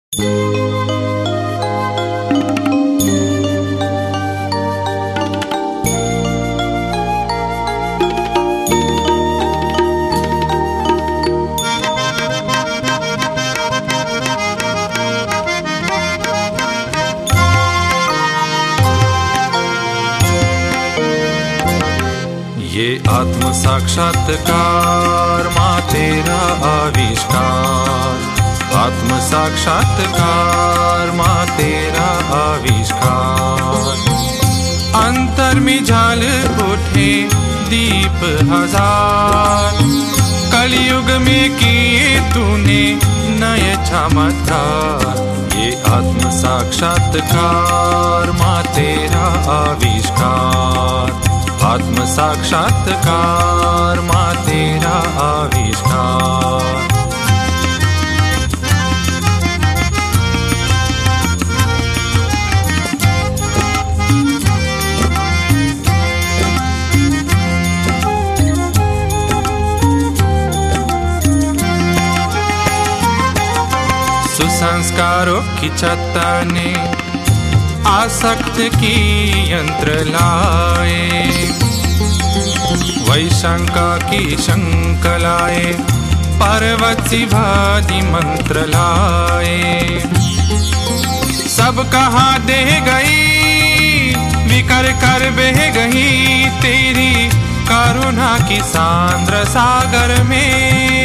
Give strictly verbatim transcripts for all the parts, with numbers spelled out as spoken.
ये आत्म साक्षात्कार माँ तेरा आविष्कार, आत्म साक्षात्कार माँ तेरा आविष्कार। अंतर में जल उठे दीप हजार, कलयुग में किए तूने नए चमत्कार। ये आत्म साक्षात्कार माँ तेरा आविष्कार, आत्म साक्षात्कार माँ तेरा आविष्कार। सुसंस्कारों की छत्ता ने आसक्त की यंत्र लाए, वैशंका की शंकलाए, पर्वत सी भादी मंत्र लाए। सब कहा दे गई विकर कर बह गई तेरी करुणा की सांद्र सागर में।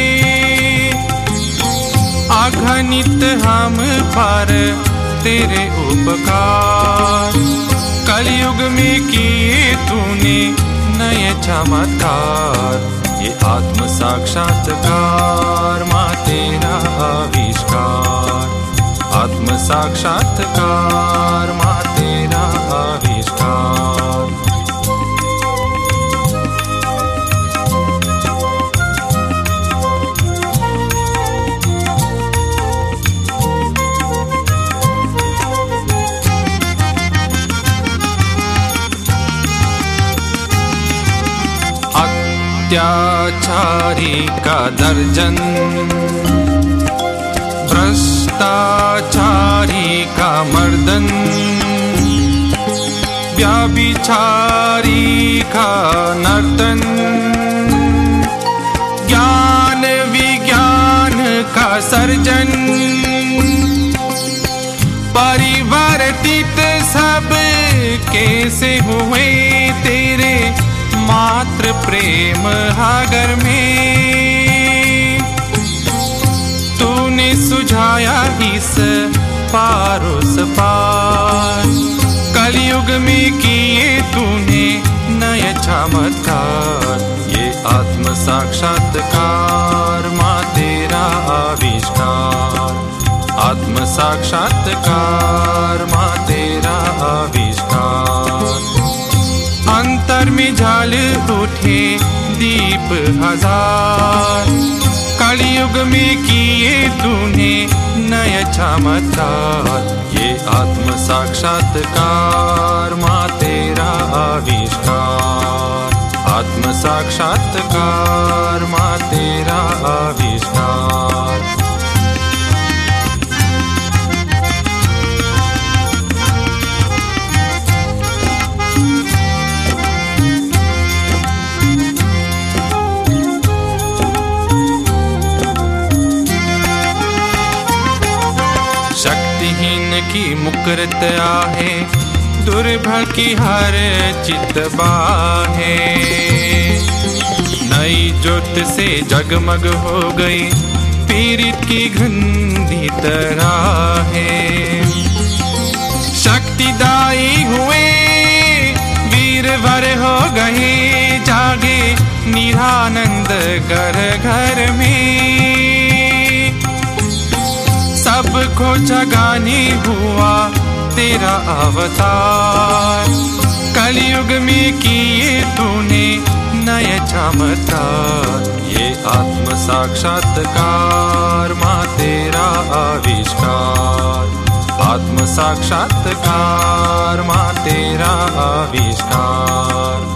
अगणित हम पर तेरे उपकार, कलयुग में किए तूने नए चमत्कार। ये आत्म साक्षात्कार माँ तेरा आविष्कार, आत्म साक्षात्कार माँ तेरा आविष्कार। अत्याचारी का दर्जन, भ्रष्टाचारी का मर्दन, व्यभिचारी का नर्तन, ज्ञान विज्ञान का सर्जन। परिवर्तित सब कैसे हुए तेरे मात्र प्रेम हागर में। तूने सुझाया इस पार उस पार, कलयुग में किए तूने नए चमत्कार। ये आत्म साक्षात्कार माँ तेरा आविष्कार, आत्म साक्षात्कार माँ तेरा आविष्कार। अंतर में जल उठे दीप हजार, कलयुग में किए तूने नए चमत्कार। ये आत्म साक्षात्कार माँ तेरा आविष्कार, आत्म साक्षात्कार माँ तेरा आविष्कार। शक्तिहीन की मुकरत आहे, दुर्बल की हर चित बाहे। नई ज्योत से जगमग हो गई पीड़ित की गंदी तरह है। शक्तिदायी हुए वीरवर हो गए जागे निरानंद घर घर में। सबको जगाने हुआ तेरा अवतार, कलयुग में किए तूने नए चमत्कार। ये आत्म साक्षात्कार माँ तेरा आविष्कार, आत्म साक्षात्कार माँ तेरा आविष्कार।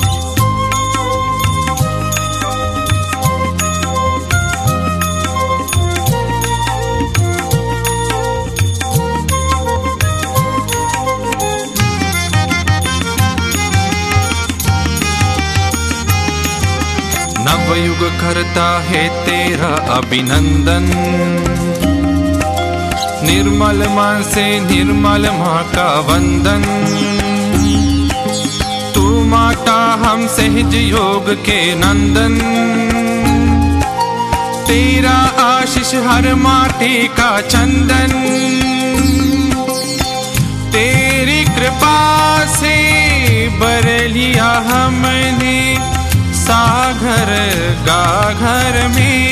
नवयुग करता है तेरा अभिनंदन। निर्मल मन से निर्मल माँ का वंदन। तू माता हम सहज योग के नंदन। तेरा आशीष हर माटे का चंदन। तेरी कृपा से बर लिया हमने सागर गागर में।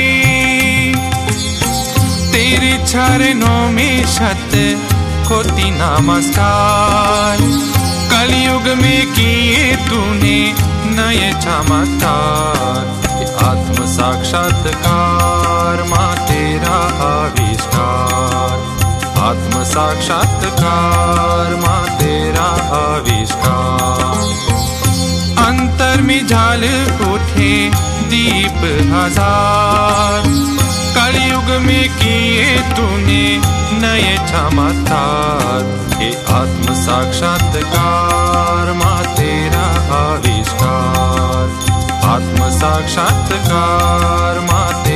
तेरे चरणों में शत कोटि नमस्कार। कलयुग में किए तूने नए चमत्कार। आत्म साक्षात्कार माँ तेरा आविष्कार। आत्म साक्षात्कार माँ तेरा आविष्कार। अंतर में जाल उठे दीप हजार। कलयुग में किए तूने नए चमत्कार। ये आत्म साक्षात्कार माँ तेरा आविष्कार। आत्म साक्षात्कार माँ